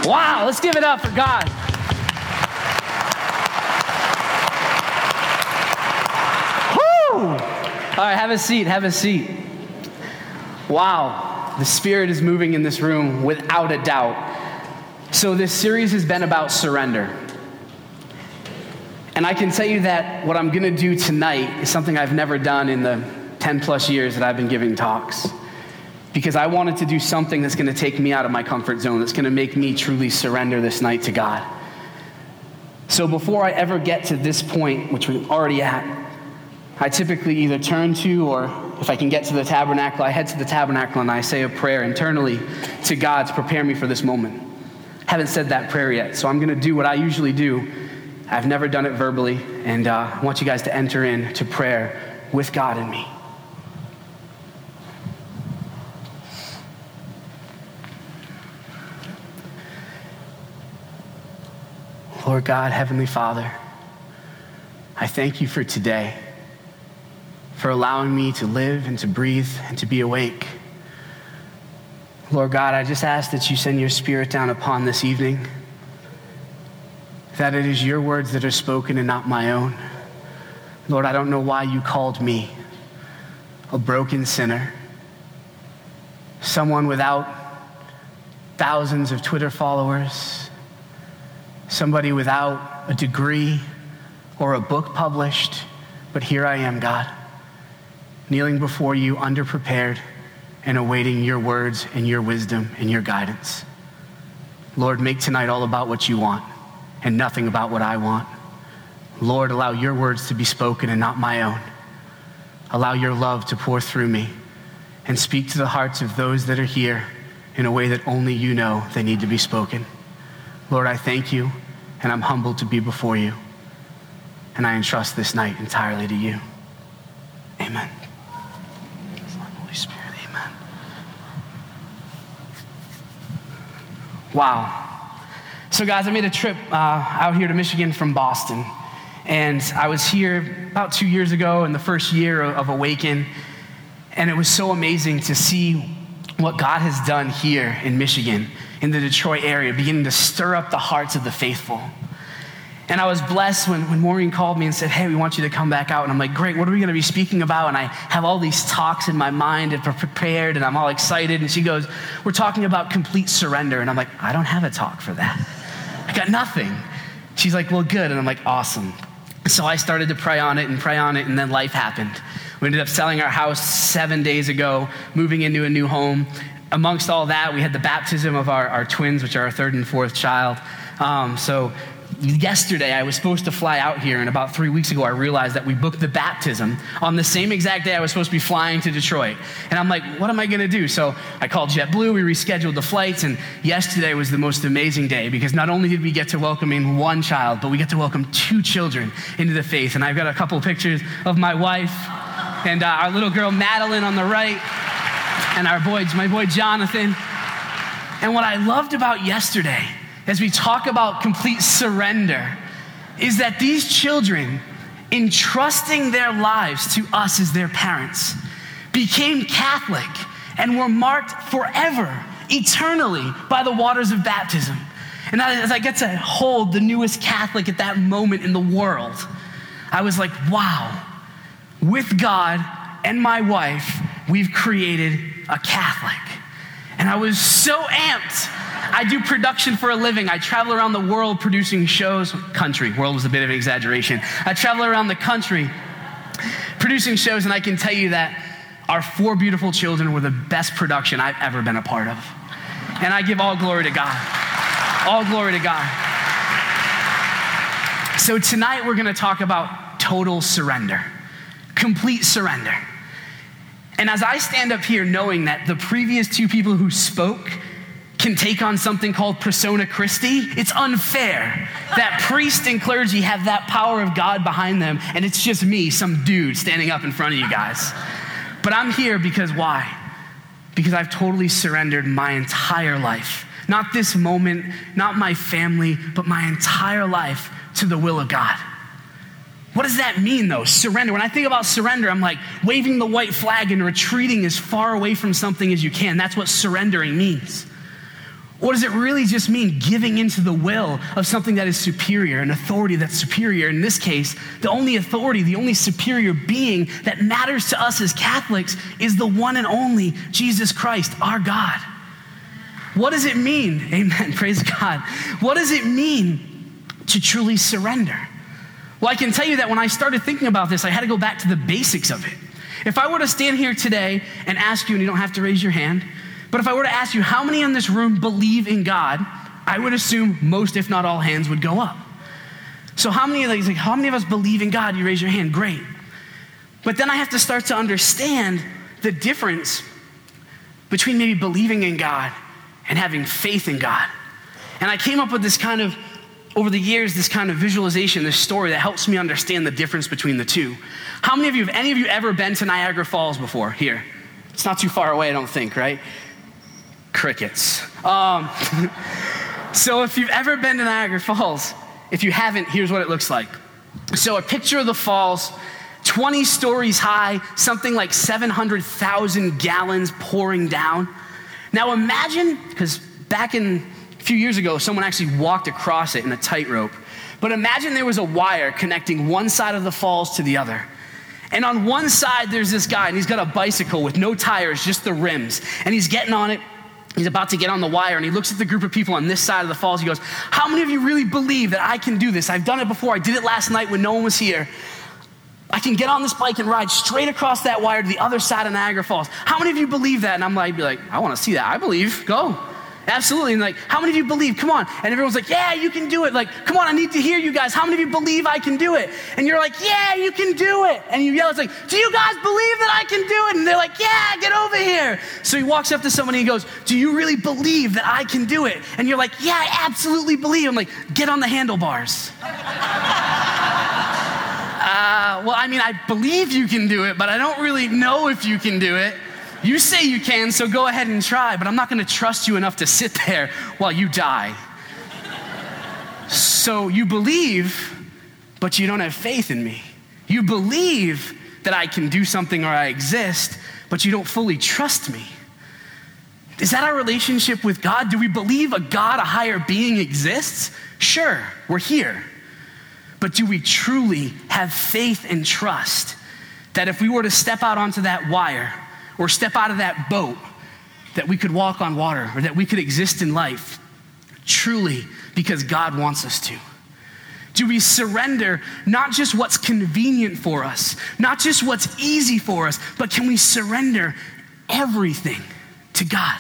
Wow, let's give it up for God. Woo! All right, have a seat. Wow, the Spirit is moving in this room without a doubt. So this series has been about surrender. And I can tell you that what I'm going to do tonight is something I've never done in the 10 plus years that I've been giving talks. Because I wanted to do something that's going to take me out of my comfort zone, that's going to make me truly surrender this night to God. So before I ever get to this point, which we're already at, I typically either turn to, or if I can get to the tabernacle, I head to the tabernacle and I say a prayer internally to God to prepare me for this moment. Haven't said that prayer yet, so I'm going to do what I usually do. I've never done it verbally, and I want you guys to enter into prayer with God and me. Lord God, Heavenly Father, I thank you for today, for allowing me to live and to breathe and to be awake. Lord God, I just ask that you send your Spirit down upon this evening, that it is your words that are spoken and not my own. Lord, I don't know why you called me a broken sinner, someone without thousands of Twitter followers, somebody without a degree or a book published, but here I am, God, kneeling before you, underprepared and awaiting your words and your wisdom and your guidance. Lord, make tonight all about what you want and nothing about what I want. Lord, allow your words to be spoken and not my own. Allow your love to pour through me and speak to the hearts of those that are here in a way that only you know they need to be spoken. Lord, I thank you, and I'm humbled to be before you. And I entrust this night entirely to you. Amen. Holy Spirit, amen. Wow. So guys, I made a trip out here to Michigan from Boston. And I was here about 2 years ago in the first year of Awaken. And it was so amazing to see what God has done here in Michigan, in the Detroit area, beginning to stir up the hearts of the faithful. And I was blessed when Maureen called me and said, hey, we want you to come back out. And I'm like, great, what are we going to be speaking about? And I have all these talks in my mind and prepared, and I'm all excited. And she goes, we're talking about complete surrender. And I'm like, I don't have a talk for that. I got nothing. She's like, well, good. And I'm like, awesome. So I started to pray on it, and then life happened. We ended up selling our house 7 days ago, moving into a new home. Amongst all that, we had the baptism of our twins, which are our third and fourth child. So yesterday, I was supposed to fly out here, and about 3 weeks ago, I realized that we booked the baptism on the same exact day I was supposed to be flying to Detroit. And I'm like, what am I going to do? So I called JetBlue, we rescheduled the flights, and yesterday was the most amazing day because not only did we get to welcome in one child, but we get to welcome 2 children into the faith. And I've got a couple of pictures of my wife and our little girl, Madeline, on the right, and my boy, Jonathan. And what I loved about yesterday, as we talk about complete surrender, is that these children, entrusting their lives to us as their parents, became Catholic and were marked forever, eternally, by the waters of baptism. And as I get to hold the newest Catholic at that moment in the world, I was like, wow, with God and my wife, we've created a Catholic. And I was so amped. I do production for a living. I travel around the world producing shows. Country, world was a bit of an exaggeration. I travel around the country producing shows, and I can tell you that our 4 beautiful children were the best production I've ever been a part of. And I give all glory to God. All glory to God. So tonight we're going to talk about total surrender, complete surrender. And as I stand up here knowing that the previous 2 people who spoke can take on something called persona Christi, it's unfair that priest and clergy have that power of God behind them, and it's just me, some dude, standing up in front of you guys. But I'm here because why? Because I've totally surrendered my entire life. Not this moment, not my family, but my entire life to the will of God. What does that mean, though? Surrender. When I think about surrender, I'm like waving the white flag and retreating as far away from something as you can. That's what surrendering means. Or does it really just mean giving into the will of something that is superior, an authority that's superior? In this case, the only authority, the only superior being that matters to us as Catholics is the one and only Jesus Christ, our God. What does it mean? Amen, praise God. What does it mean to truly surrender? Well, I can tell you that when I started thinking about this, I had to go back to the basics of it. If I were to stand here today and ask you, and you don't have to raise your hand, but if I were to ask you how many in this room believe in God, I would assume most, if not all, hands would go up. So how many of us believe in God? You raise your hand, great. But then I have to start to understand the difference between maybe believing in God and having faith in God. And I came up with this kind of, over the years, this kind of visualization, this story that helps me understand the difference between the two. How many of you, have any of you ever been to Niagara Falls before? Here. It's not too far away, I don't think, right? Crickets. So if you've ever been to Niagara Falls, if you haven't, here's what it looks like. So a picture of the falls, 20 stories high, something like 700,000 gallons pouring down. Now imagine, because back in a few years ago, someone actually walked across it in a tightrope. But imagine there was a wire connecting one side of the falls to the other. And on one side, there's this guy, and he's got a bicycle with no tires, just the rims. And he's getting on it. He's about to get on the wire, and he looks at the group of people on this side of the falls. He goes, how many of you really believe that I can do this? I've done it before. I did it last night when no one was here. I can get on this bike and ride straight across that wire to the other side of Niagara Falls. How many of you believe that? And I'm like, I want to see that. I believe. Go. Absolutely. And like, how many of you believe? Come on. And everyone's like, yeah, you can do it. Like, come on, I need to hear you guys. How many of you believe I can do it? And you're like, yeah, you can do it. And you yell, it's like, do you guys believe that I can do it? And they're like, yeah, get over here. So he walks up to someone and he goes, do you really believe that I can do it? And you're like, yeah, I absolutely believe. I'm like, get on the handlebars. Well, I mean, I believe you can do it, but I don't really know if you can do it. You say you can, so go ahead and try, but I'm not going to trust you enough to sit there while you die. So you believe, but you don't have faith in me. You believe that I can do something or I exist, but you don't fully trust me. Is that our relationship with God? Do we believe a God, a higher being exists? Sure, we're here. But do we truly have faith and trust that if we were to step out onto that wire or step out of that boat, that we could walk on water or that we could exist in life truly because God wants us to? Do we surrender not just what's convenient for us, not just what's easy for us, but can we surrender everything to God?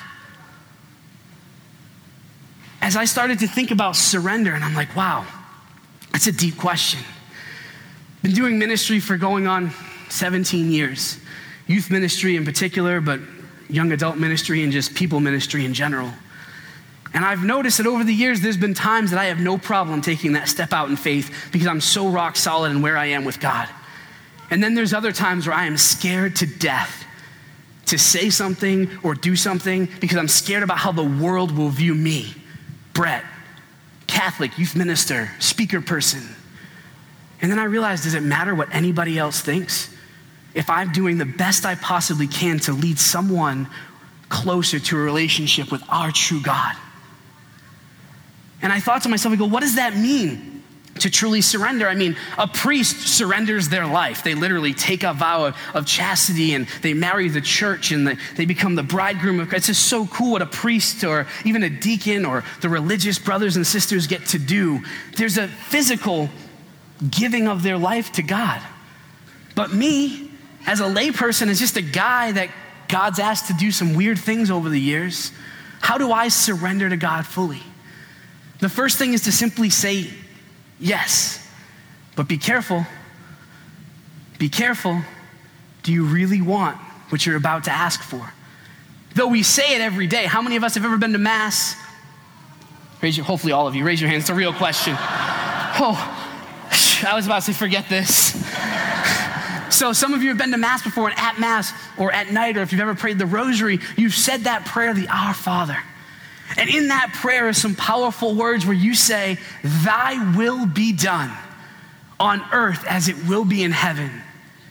As I started to think about surrender, and I'm like, wow, that's a deep question. Been doing ministry for going on 17 years. Youth ministry in particular, but young adult ministry and just people ministry in general. And I've noticed that over the years, there's been times that I have no problem taking that step out in faith because I'm so rock solid in where I am with God. And then there's other times where I am scared to death to say something or do something because I'm scared about how the world will view me, Brett, Catholic, youth minister, speaker person. And then I realized, does it matter what anybody else thinks? If I'm doing the best I possibly can to lead someone closer to a relationship with our true God. And I thought to myself, I go, what does that mean to truly surrender? I mean, a priest surrenders their life. They literally take a vow of chastity and they marry the church and they become the bridegroom of Christ. It's just so cool what a priest or even a deacon or the religious brothers and sisters get to do. There's a physical giving of their life to God. But me, as a layperson, as just a guy that God's asked to do some weird things over the years, how do I surrender to God fully? The first thing is to simply say yes, but be careful. Be careful. Do you really want what you're about to ask for? Though we say it every day, how many of us have ever been to Mass? Hopefully all of you, raise your hands. It's a real question. Oh, I was about to say, forget this. So some of you have been to Mass before, and at Mass or at night, or if you've ever prayed the rosary, you've said that prayer, the Our Father. And in that prayer are some powerful words where you say, thy will be done on earth as it will be in heaven.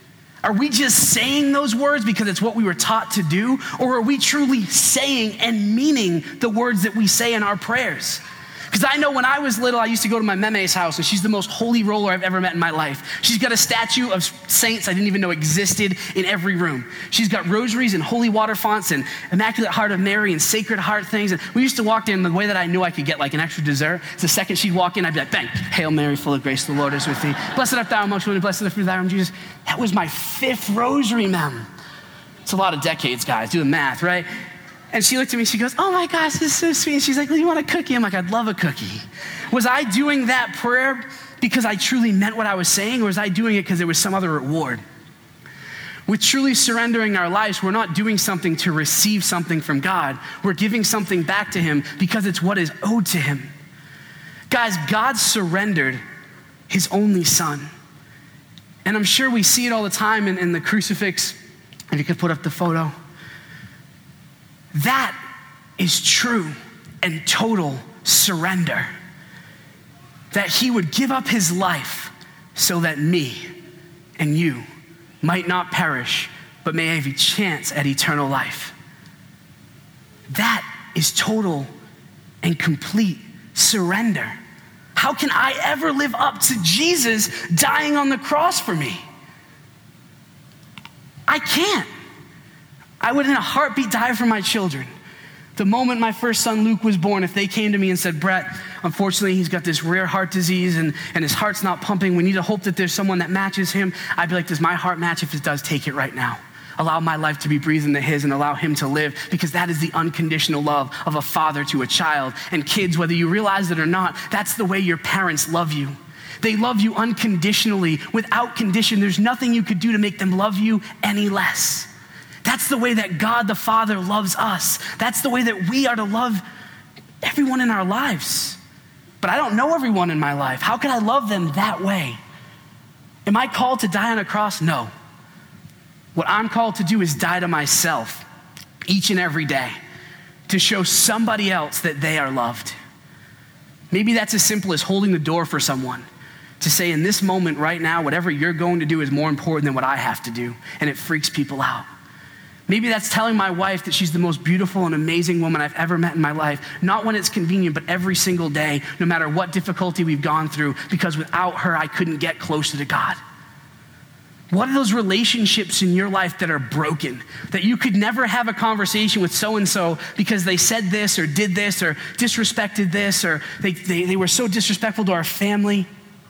Are we just saying those words because it's what we were taught to do? Or are we truly saying and meaning the words that we say in our prayers? Because I know when I was little, I used to go to my meme's house, and she's the most holy roller I've ever met in my life. She's got a statue of saints I didn't even know existed in every room. She's got rosaries and holy water fonts and Immaculate Heart of Mary and Sacred Heart things. And we used to walk in the way that I knew I could get like an extra dessert. So the second she'd walk in, I'd be like, bang, Hail Mary, full of grace, the Lord is with thee. Blessed art thou amongst women, blessed is the fruit of thy womb, Jesus. That was my 5th rosary, mem. It's a lot of decades, guys. Do the math, right? And she looked at me, she goes, oh my gosh, this is so sweet. And she's like, well, you want a cookie? I'm like, I'd love a cookie. Was I doing that prayer because I truly meant what I was saying, or was I doing it because there was some other reward? With truly surrendering our lives, we're not doing something to receive something from God. We're giving something back to him because it's what is owed to him. Guys, God surrendered his only son. And I'm sure we see it all the time in the crucifix. If you could put up the photo. That is true and total surrender. That he would give up his life so that me and you might not perish, but may have a chance at eternal life. That is total and complete surrender. How can I ever live up to Jesus dying on the cross for me? I can't. I would in a heartbeat die for my children. The moment my first son Luke was born, if they came to me and said, Brett, unfortunately he's got this rare heart disease and his heart's not pumping, we need to hope that there's someone that matches him, I'd be like, does my heart match? If it does, take it right now. Allow my life to be breathed into his and allow him to live, because that is the unconditional love of a father to a child. And kids, whether you realize it or not, that's the way your parents love you. They love you unconditionally, without condition. There's nothing you could do to make them love you any less. That's the way that God the Father loves us. That's the way that we are to love everyone in our lives. But I don't know everyone in my life. How can I love them that way? Am I called to die on a cross? No. What I'm called to do is die to myself each and every day to show somebody else that they are loved. Maybe that's as simple as holding the door for someone to say, in this moment right now, whatever you're going to do is more important than what I have to do, and it freaks people out. Maybe that's telling my wife that she's the most beautiful and amazing woman I've ever met in my life, not when it's convenient, but every single day, no matter what difficulty we've gone through, because without her, I couldn't get closer to God. What are those relationships in your life that are broken, that you could never have a conversation with so-and-so because they said this or did this or disrespected this, or they were so disrespectful to our family?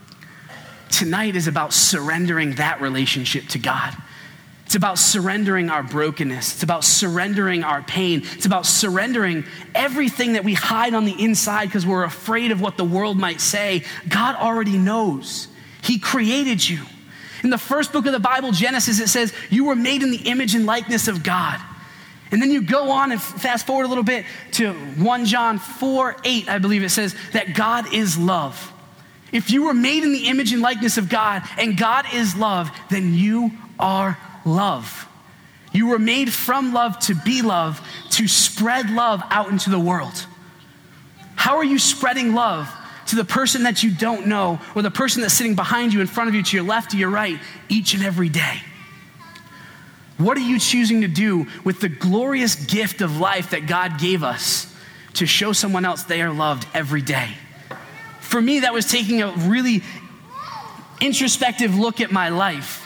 Tonight is about surrendering that relationship to God. It's about surrendering our brokenness. It's about surrendering our pain. It's about surrendering everything that we hide on the inside because we're afraid of what the world might say. God already knows. He created you. In the first book of the Bible, Genesis, it says, you were made in the image and likeness of God. And then you go on and fast forward a little bit to 1 John 4:8, I believe it says, that God is love. If you were made in the image and likeness of God, and God is love, then you are love. You were made from love to be love, to spread love out into the world. How are you spreading love to the person that you don't know, or the person that's sitting behind you, in front of you, to your left, to your right, each and every day? What are you choosing to do with the glorious gift of life that God gave us to show someone else they are loved every day? For me, that was taking a really introspective look at my life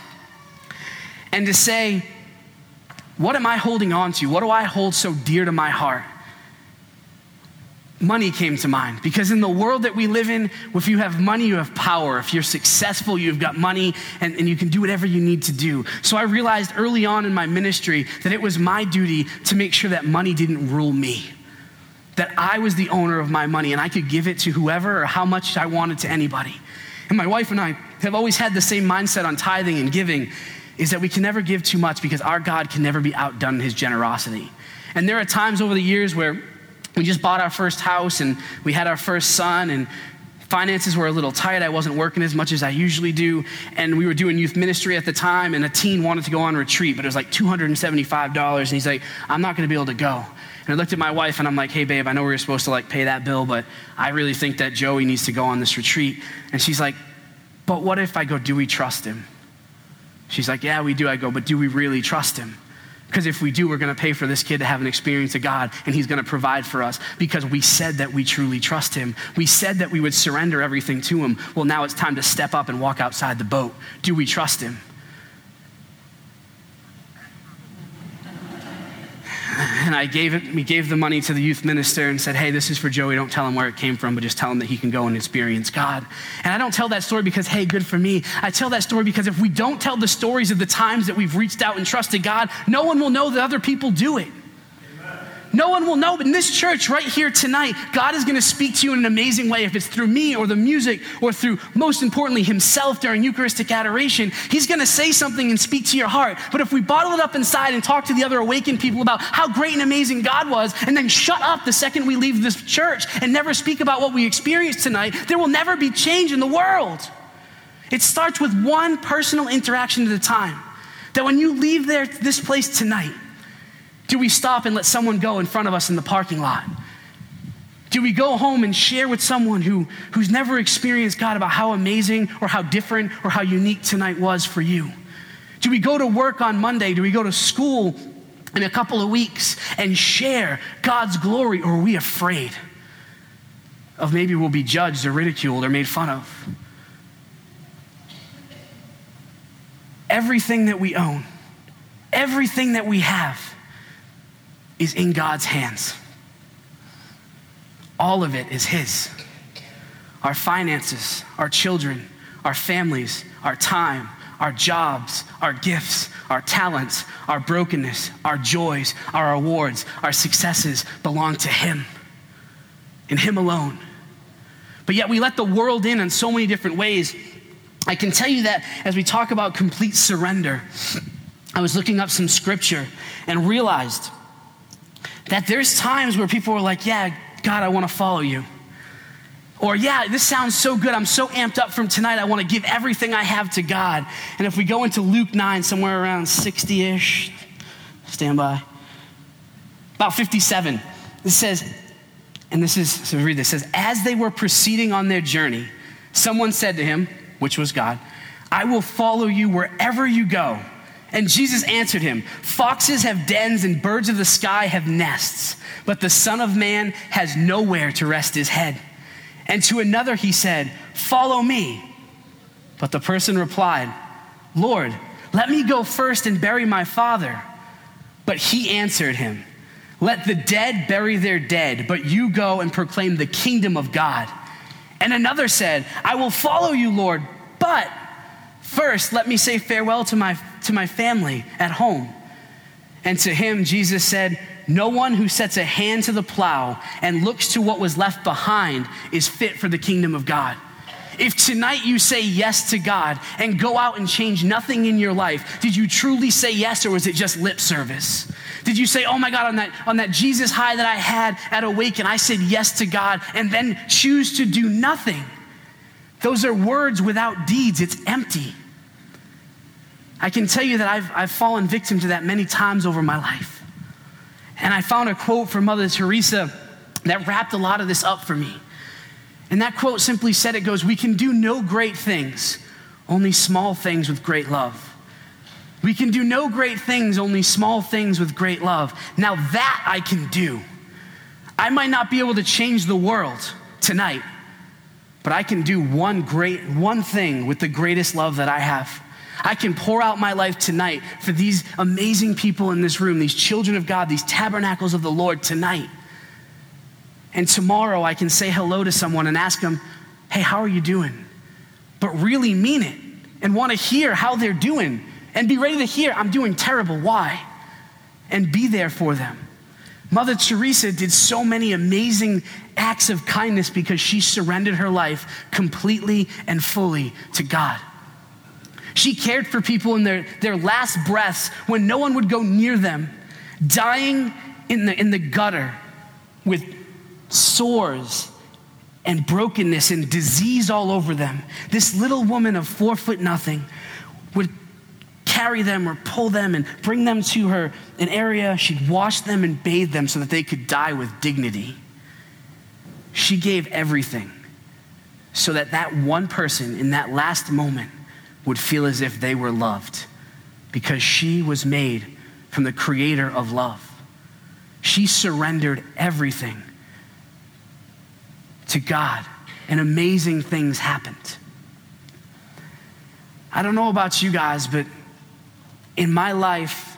and to say, what am I holding on to? What do I hold so dear to my heart? Money came to mind, because in the world that we live in, if you have money, you have power. If you're successful, you've got money and you can do whatever you need to do. So I realized early on in my ministry that it was my duty to make sure that money didn't rule me, that I was the owner of my money and I could give it to whoever or how much I wanted to anybody. And my wife and I have always had the same mindset on tithing and giving, is that we can never give too much because our God can never be outdone in his generosity. And there are times over the years where we just bought our first house and we had our first son and finances were a little tight. I wasn't working as much as I usually do. And we were doing youth ministry at the time, and a teen wanted to go on retreat, but it was like $275. And he's like, I'm not going to be able to go. And I looked at my wife and I'm like, hey babe, I know we were supposed to pay that bill, but I really think that Joey needs to go on this retreat. And she's like, but what if I go, do we trust him? She's like, yeah, we do. I go, but do we really trust him? Because if we do, we're going to pay for this kid to have an experience of God, and he's going to provide for us because we said that we truly trust him. We said that we would surrender everything to him. Well, now it's time to step up and walk outside the boat. Do we trust him? And we gave the money to the youth minister and said, hey, this is for Joey. Don't tell him where it came from, but just tell him that he can go and experience God. And I don't tell that story because, hey, good for me. I tell that story because if we don't tell the stories of the times that we've reached out and trusted God, no one will know that other people do it. No one will know, but in this church right here tonight, God is going to speak to you in an amazing way. If it's through me or the music or through, most importantly, himself during Eucharistic adoration, he's going to say something and speak to your heart. But if we bottle it up inside and talk to the other awakened people about how great and amazing God was, and then shut up the second we leave this church and never speak about what we experienced tonight, there will never be change in the world. It starts with one personal interaction at a time. That when you leave this place tonight, do we stop and let someone go in front of us in the parking lot? Do we go home and share with someone who's never experienced God about how amazing or how different or how unique tonight was for you? Do we go to work on Monday? Do we go to school in a couple of weeks and share God's glory? Or are we afraid of maybe we'll be judged or ridiculed or made fun of? Everything that we own, everything that we have, is in God's hands. All of it is his. Our finances, our children, our families, our time, our jobs, our gifts, our talents, our brokenness, our joys, our awards, our successes belong to him and him alone. But yet we let the world in so many different ways. I can tell you that as we talk about complete surrender, I was looking up some scripture and realized that there's times where people are like, yeah, God, I want to follow you. Or, yeah, this sounds so good. I'm so amped up from tonight. I want to give everything I have to God. And if we go into Luke 9, somewhere around 60-ish, stand by, about 57, it says, and this is, so read this, it says, as they were proceeding on their journey, someone said to him, which was God, I will follow you wherever you go. And Jesus answered him, foxes have dens and birds of the sky have nests, but the Son of Man has nowhere to rest his head. And to another he said, follow me. But the person replied, Lord, let me go first and bury my father. But he answered him, let the dead bury their dead, but you go and proclaim the kingdom of God. And another said, I will follow you, Lord, but first let me say farewell to my family at home. And to him, Jesus said, no one who sets a hand to the plow and looks to what was left behind is fit for the kingdom of God. If tonight you say yes to God and go out and change nothing in your life, did you truly say yes, or was it just lip service? Did you say, oh my God, on that Jesus high that I had at Awaken, I said yes to God, and then choose to do nothing? Those are words without deeds. It's empty. I can tell you that I've fallen victim to that many times over my life. And I found a quote from Mother Teresa that wrapped a lot of this up for me. And that quote simply said, it goes, we can do no great things, only small things with great love. We can do no great things, only small things with great love. Now that I can do. I might not be able to change the world tonight, but I can do one thing with the greatest love that I have. I can pour out my life tonight for these amazing people in this room, these children of God, these tabernacles of the Lord tonight. And tomorrow I can say hello to someone and ask them, hey, how are you doing? But really mean it and want to hear how they're doing and be ready to hear, I'm doing terrible, why? And be there for them. Mother Teresa did so many amazing acts of kindness because she surrendered her life completely and fully to God. She cared for people in their last breaths when no one would go near them, dying in the gutter with sores and brokenness and disease all over them. This little woman of 4'0" would carry them or pull them and bring them to her an area. She'd wash them and bathe them so that they could die with dignity. She gave everything so that one person in that last moment would feel as if they were loved because she was made from the creator of love. She surrendered everything to God, and amazing things happened. I don't know about you guys, but in my life,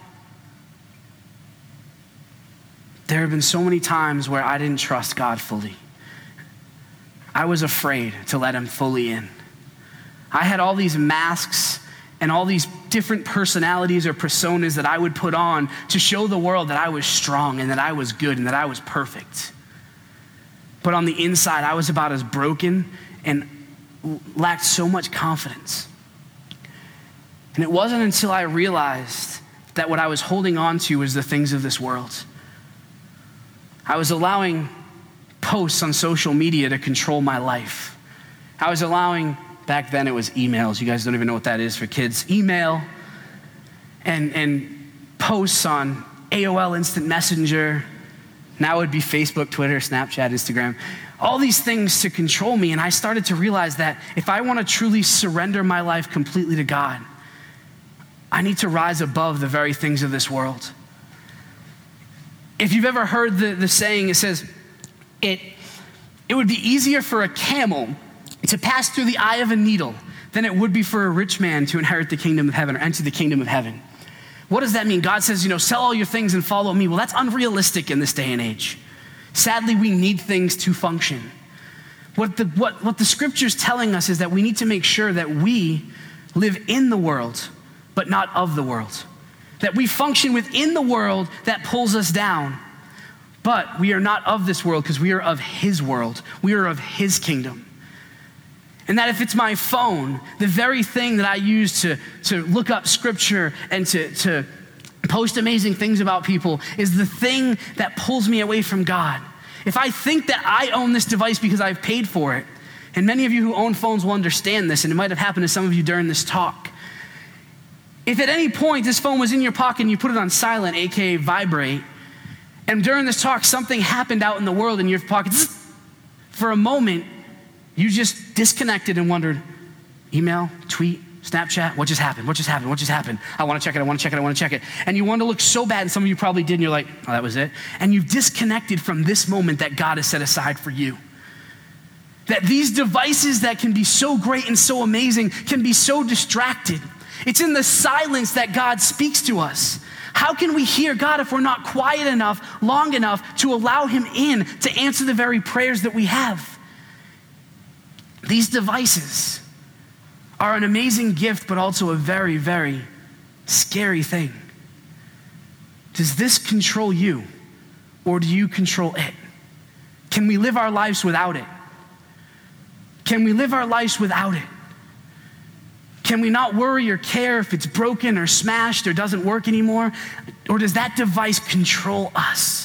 there have been so many times where I didn't trust God fully. I was afraid to let him fully in. I had all these masks and all these different personalities or personas that I would put on to show the world that I was strong and that I was good and that I was perfect. But on the inside, I was about as broken and lacked so much confidence. And it wasn't until I realized that what I was holding on to was the things of this world. I was allowing posts on social media to control my life. I was allowing, back then it was emails. You guys don't even know what that is for kids. Email and posts on AOL Instant Messenger. Now it would be Facebook, Twitter, Snapchat, Instagram. All these things to control me. And I started to realize that if I want to truly surrender my life completely to God, I need to rise above the very things of this world. If you've ever heard the saying, it says, it would be easier for a camel to pass through the eye of a needle than it would be for a rich man to inherit the kingdom of heaven or enter the kingdom of heaven. What does that mean? God says, sell all your things and follow me. Well, that's unrealistic in this day and age. Sadly, we need things to function. What the scripture's telling us is that we need to make sure that we live in the world, but not of the world. That we function within the world that pulls us down. But we are not of this world because we are of his world. We are of his kingdom. And that if it's my phone, the very thing that I use to look up scripture and to post amazing things about people is the thing that pulls me away from God. If I think that I own this device because I've paid for it, and many of you who own phones will understand this, and it might have happened to some of you during this talk. If at any point this phone was in your pocket and you put it on silent, aka vibrate, and during this talk something happened out in the world in your pocket, for a moment, you just disconnected and wondered, email, tweet, Snapchat, what just happened? What just happened? What just happened? I want to check it, I want to check it, I want to check it. And you want to look so bad, and some of you probably did, and you're like, oh, that was it. And you've disconnected from this moment that God has set aside for you. That these devices that can be so great and so amazing can be so distracted. It's in the silence that God speaks to us. How can we hear God if we're not quiet enough, long enough to allow him in to answer the very prayers that we have? These devices are an amazing gift, but also a very, very scary thing. Does this control you, or do you control it? Can we live our lives without it? Can we live our lives without it? Can we not worry or care if it's broken or smashed or doesn't work anymore? Or does that device control us?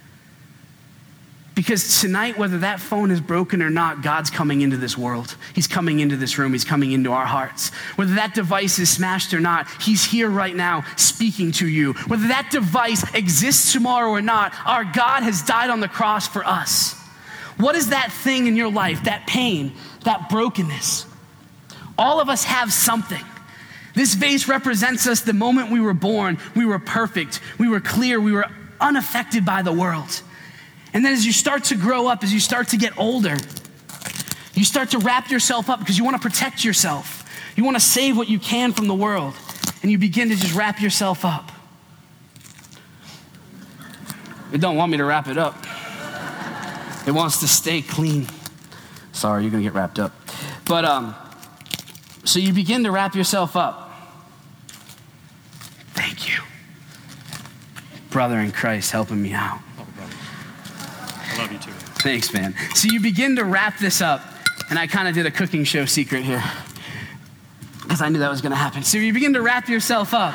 Because tonight, whether that phone is broken or not, God's coming into this world. He's coming into this room. He's coming into our hearts. Whether that device is smashed or not, he's here right now speaking to you. Whether that device exists tomorrow or not, our God has died on the cross for us. What is that thing in your life, that pain, that brokenness? All of us have something. This vase represents us the moment we were born. We were perfect. We were clear. We were unaffected by the world. And then as you start to grow up, as you start to get older, you start to wrap yourself up because you want to protect yourself. You want to save what you can from the world. And you begin to just wrap yourself up. It don't want me to wrap it up. It wants to stay clean. Sorry, you're going to get wrapped up. But, so you begin to wrap yourself up. Thank you. Brother in Christ helping me out. I love you too. Thanks, man. So you begin to wrap this up, and I kind of did a cooking show secret here because I knew that was going to happen. So you begin to wrap yourself up.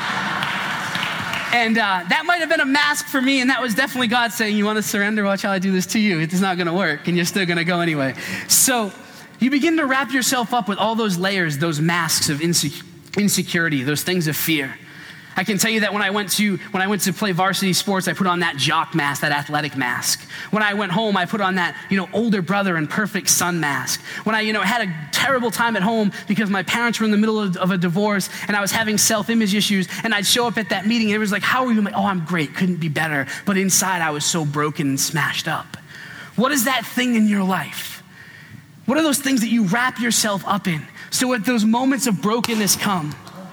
And that might have been a mask for me, and that was definitely God saying, you want to surrender? Watch how I do this to you. It's not going to work, and you're still going to go anyway. So you begin to wrap yourself up with all those layers, those masks of insecurity, those things of fear. I can tell you that when I went to play varsity sports, I put on that jock mask, that athletic mask. When I went home, I put on that, older brother and perfect son mask. When I, had a terrible time at home because my parents were in the middle of a divorce and I was having self-image issues, and I'd show up at that meeting and it was like, how are you? I'm like, oh, I'm great, couldn't be better. But inside I was so broken and smashed up. What is that thing in your life? What are those things that you wrap yourself up in? So when those moments of brokenness come,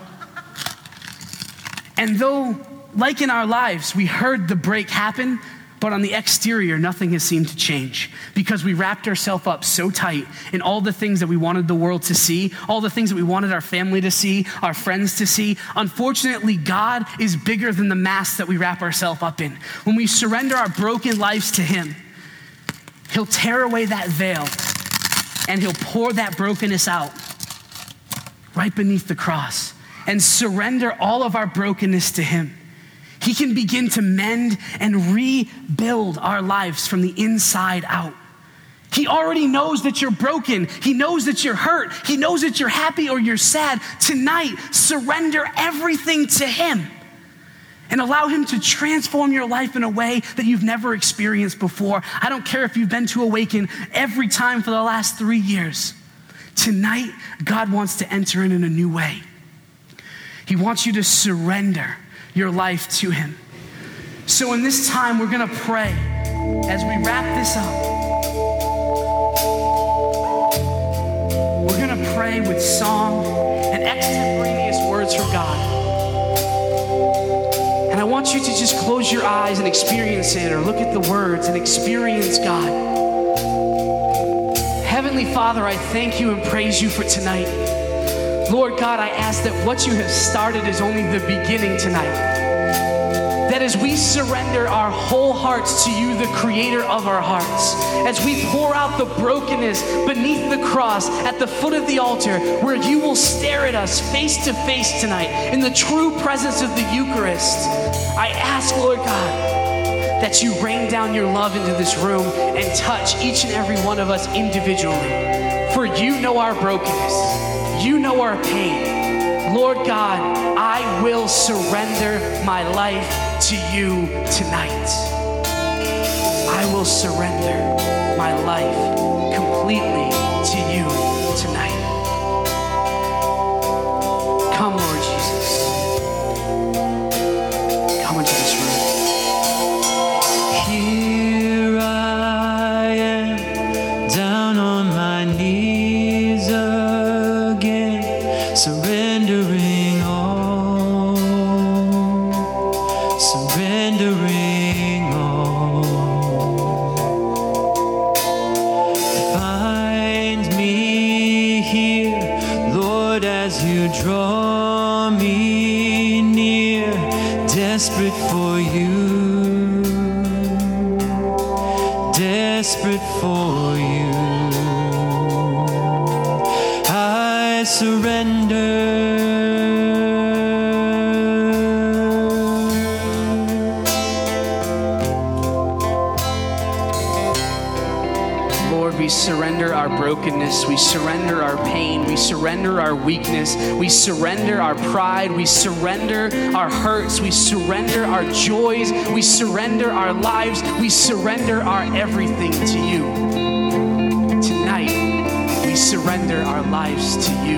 and though, like in our lives, we heard the break happen, but on the exterior, nothing has seemed to change because we wrapped ourselves up so tight in all the things that we wanted the world to see, all the things that we wanted our family to see, our friends to see. Unfortunately, God is bigger than the mask that we wrap ourselves up in. When we surrender our broken lives to Him, He'll tear away that veil and He'll pour that brokenness out right beneath the cross and surrender all of our brokenness to Him. He can begin to mend and rebuild our lives from the inside out. He already knows that you're broken. He knows that you're hurt. He knows that you're happy or you're sad. Tonight, surrender everything to Him and allow Him to transform your life in a way that you've never experienced before. I don't care if you've been to Awaken every time for the last 3 years. Tonight, God wants to enter in a new way. He wants you to surrender your life to Him. So in this time, we're going to pray as we wrap this up. We're going to pray with song and extemporaneous words from God. And I want you to just close your eyes and experience it, or look at the words and experience God. Heavenly Father, I thank you and praise you for tonight. Lord God, I ask that what you have started is only the beginning tonight. That as we surrender our whole hearts to you, the creator of our hearts, as we pour out the brokenness beneath the cross at the foot of the altar, where you will stare at us face to face tonight in the true presence of the Eucharist, I ask, Lord God, that you rain down your love into this room and touch each and every one of us individually. For you know our brokenness. You know our pain. Lord God, I will surrender my life to you tonight. I will surrender my life completely to you tonight. Come, Lord Jesus. Come into this room. Here I am, down on my knees again, surrendering all, surrendering all. Find me here, Lord, as you draw me near, desperate for you, desperate for you. I surrender. Lord, we surrender our brokenness. We surrender our pain. We surrender our weakness. We surrender our pride. We surrender our hurts. We surrender our joys. We surrender our lives. We surrender our everything to you. Tonight, we surrender our lives to you.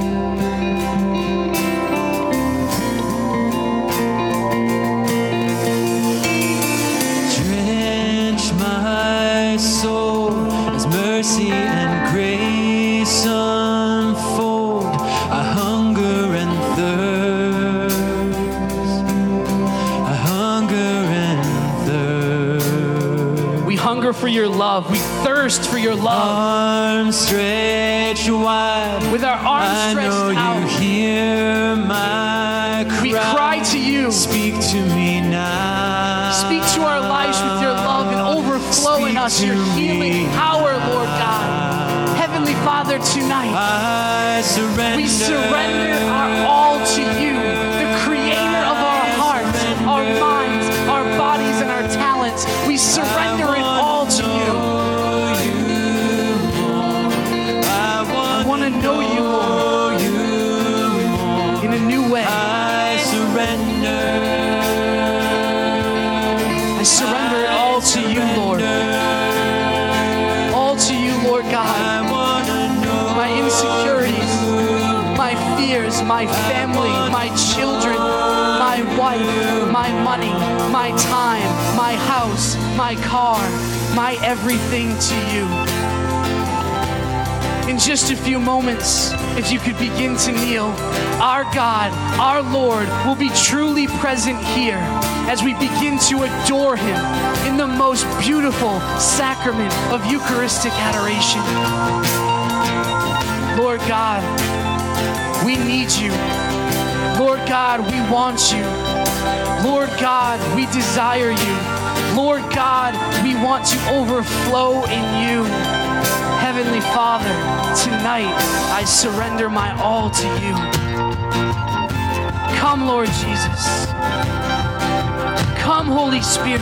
Drench my soul as mercy and grace unfold. I hunger and thirst. I hunger and thirst. We hunger for your love. We thirst for your love. Arms stretched wide. With our arms stretched I know out, you hear my cry. we cry to you. Speak to me now. Speak to our lives with your love and overflow in us your healing power, Lord God. Heavenly Father, tonight, I surrender. we surrender our all to you, the creator of our hearts, our minds, our bodies, and our talents. We surrender it all to you. I want to know you, Lord, in a new way. I surrender. insecurities, my fears, my family, my children, my wife, my money, my time, my house, my car, my everything to you. In just a few moments, if you could begin to kneel, our God, our Lord, will be truly present here as we begin to adore Him in the most beautiful sacrament of Eucharistic adoration. Lord God, we need you. Lord God, we want you. Lord God, we desire you. Lord God, we want to overflow in you. Heavenly Father, tonight I surrender my all to you. Come, Lord Jesus. Come, Holy Spirit.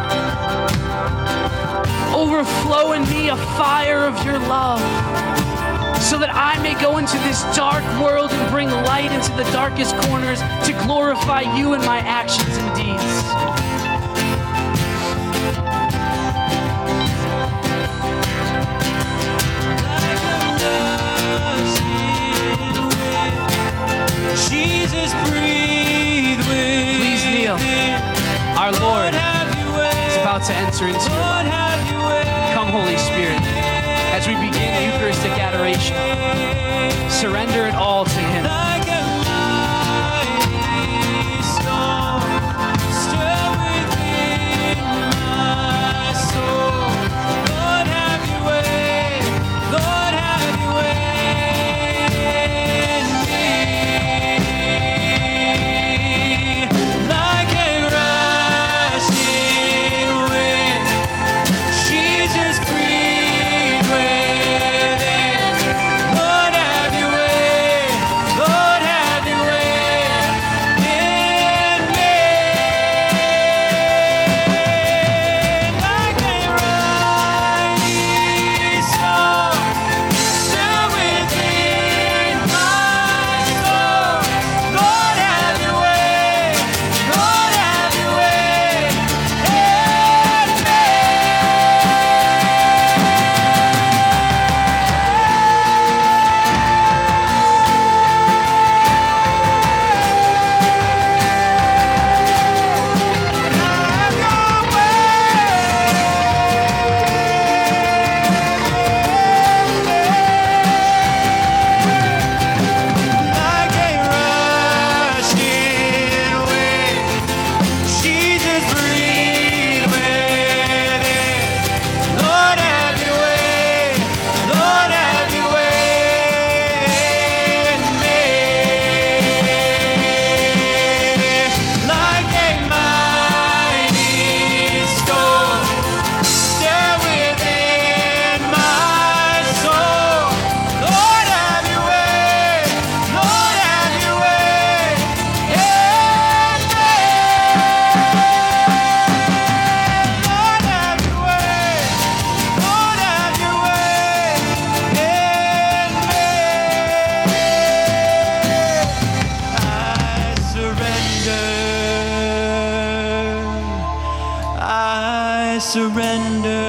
Overflow in me a fire of your love, so that I may go into this dark world and bring light into the darkest corners to glorify you in my actions and deeds. Jesus, breathe within. Please kneel. Our Lord is about to enter into your life. Come, Holy Spirit, as we begin the Eucharistic adoration, surrender it all to Him. Like a mighty storm, stir within my soul. Lord, have your way. Lord, have your way in me. Like a rushing wind, Jesus, breathe within. Lord, have your way. Lord, have your way in me. Like a mighty storm, stir within my soul. Lord, have your way. Lord, have your way in me. Like a rushing wind, Jesus, breathe within. Lord, have your way. Lord, have your way in me. Like a mighty storm, stir within my soul. Lord, have your way. Lord, have your way in me. Lord, have your way. Lord, have your way in me. I surrender. I surrender.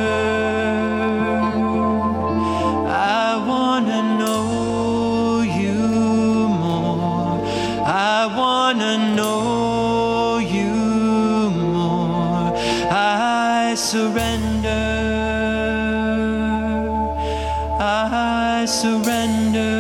I wanna know you more. I wanna know you more. I surrender. I surrender.